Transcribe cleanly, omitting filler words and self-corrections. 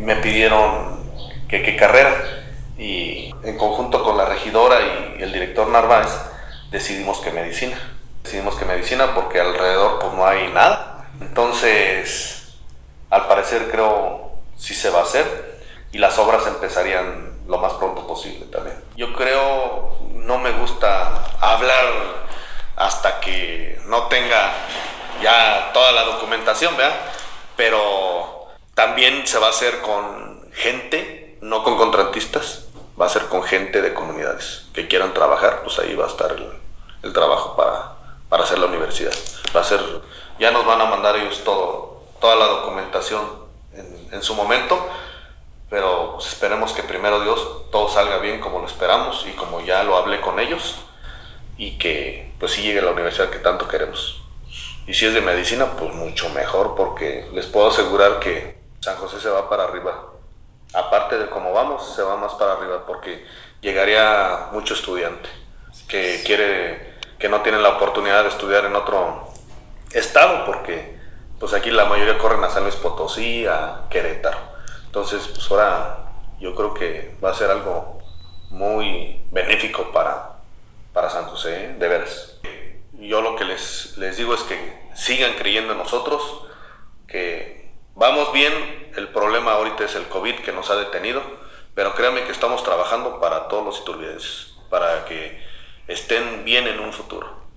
me pidieron que qué carrera, y en conjunto con la regidora y el director Narváez decidimos que medicina. Decidimos que medicina porque alrededor pues no hay nada. Entonces, al parecer creo sí se va a hacer y las obras empezarían lo más pronto posible también. Yo creo, no me gusta hablar hasta que no tenga ya toda la documentación, ¿verdad? Pero también se va a hacer con gente, no con contratistas, va a ser con gente de comunidades que quieran trabajar, pues ahí va a estar el trabajo para hacer la universidad. Va a ser, ya nos van a mandar ellos toda la documentación en su momento, pero pues esperemos que primero Dios todo salga bien como lo esperamos y como ya lo hablé con ellos, y que pues sí llegue a la universidad que tanto queremos. Y si es de medicina, pues mucho mejor, porque les puedo asegurar que San José se va para arriba. Aparte de cómo vamos, se va más para arriba, porque llegaría mucho estudiante que no tienen la oportunidad de estudiar en otro estado, porque pues aquí la mayoría corren a San Luis Potosí, a Querétaro. Entonces, pues ahora yo creo que va a ser algo muy benéfico para San José, ¿eh? De veras. Yo lo que les digo es que sigan creyendo en nosotros, que vamos bien. El problema ahorita es el COVID que nos ha detenido, pero créanme que estamos trabajando para todos los iturbienses, para que estén bien en un futuro.